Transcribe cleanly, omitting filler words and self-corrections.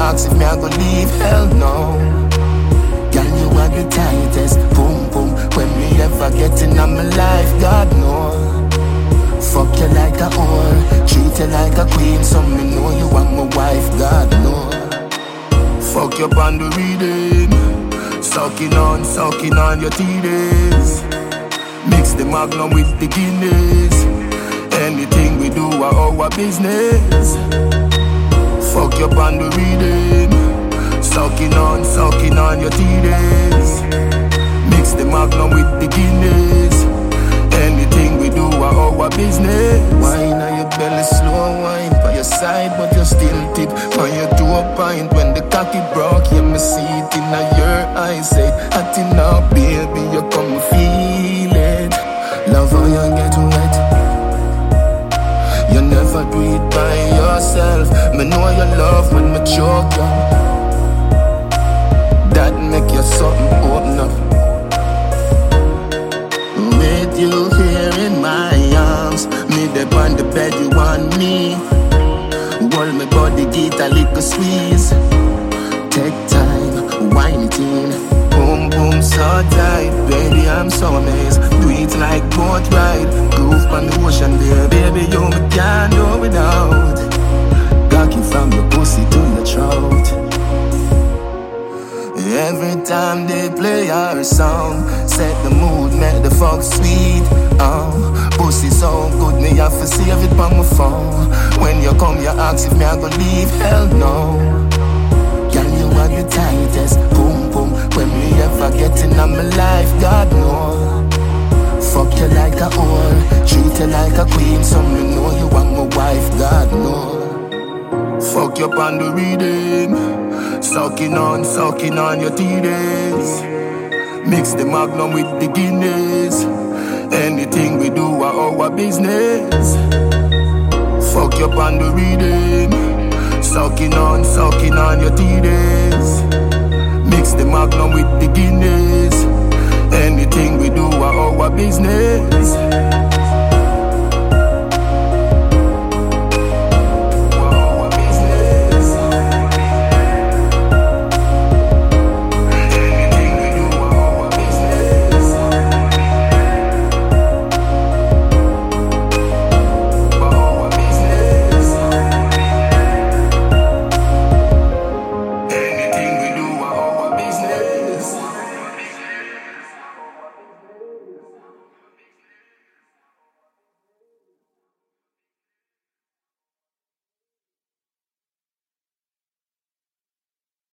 ask if me I go leave, hell no. Girl, you are the tightest, boom boom. When me ever get in my life, God know. Fuck you like a whore, treat you like a queen, so me know you are my wife, God know. Fuck you on the reading, sucking on your titties. Mix the Magnum with the Guinness. Anything we do are our business. Fuck you on the reading, sucking on your titties. Mix the Magnum with the Guinness. Anything we do are our business. Wine on your belly, slow wine by your side, but you still tip on your toe pint. When the cocky broke, you me see it in your eyes. Say, hot enough, baby, you come feel it. Love how you get wet. You never do it by yourself. Me know you love when me choke you. That make you something open up. With you here in my arms, me there on the bed, you want me. Hold my body, get a little squeeze. Take time, wine it in. Boom boom so tight, baby I'm so amazed. Do it like boat ride, groove on the ocean there. Baby you me can't do without. Cocky from your pussy to your throat. Every time they play our song, set the mood, make the fuck sweet. Pussy so good, me have to save it on my phone. When you come, you ask if me I go leave, hell no. Girl, you are the tightest, boom boom. When me ever get in my life, God know. Fuck you like a whore, treat you like a queen, so me know you are my wife, God know. Fuck you on the reading, sucking on your titties. Mix the Magnum with the Guinness. Anything we do are our business. Fuck you on the reading, sucking on your titties. Mix the Magnum with the Guinness. Anything we do are our business.